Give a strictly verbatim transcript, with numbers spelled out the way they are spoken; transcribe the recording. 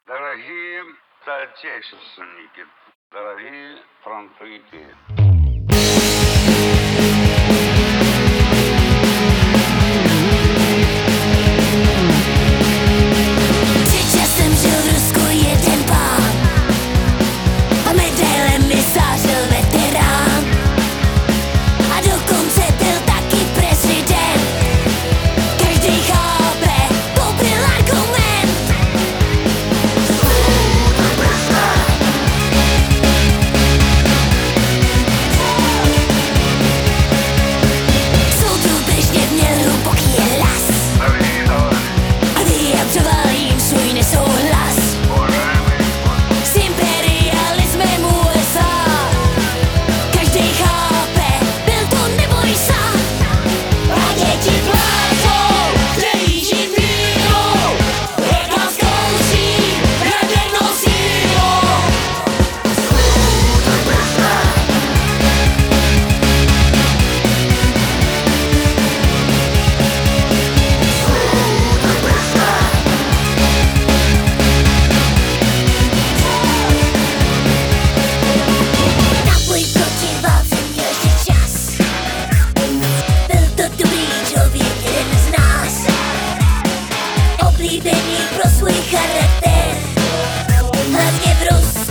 Дорогие соотечественники, дорогие фронтовики. Сейчас jsem žil v Rusku jeden pán a medailem mi zářil veterán a dokonce byl taky prezident. Každý chápe, pobyl argument. Soudrubežně měl hluboký hlas a vyjadřoval jim svůj nesouhlas s imperialismem U S A. Každý chápe, byl to neboj sám. A děti pláčou, chtějí žít mírou, jak nás kouří jadernou sílou. Na boj proti válce měl vždy čas. Byl to dobrý člověk, jeden z nás. Oblíbený pro svůj charakter, hlavně v Rusku.